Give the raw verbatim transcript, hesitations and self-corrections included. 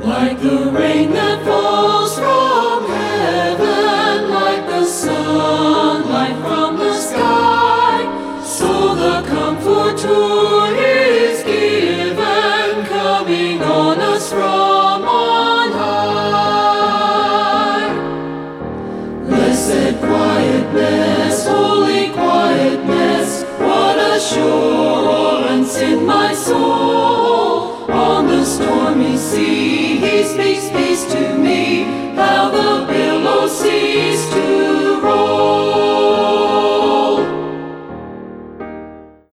Like the rain that falls from heaven, like the sunlight from the sky, so the Comforter is given, coming on us from on high. Blessed quietness, holy quietness, what assurance in my soul. On the stormy sea He speaks peace to me, how the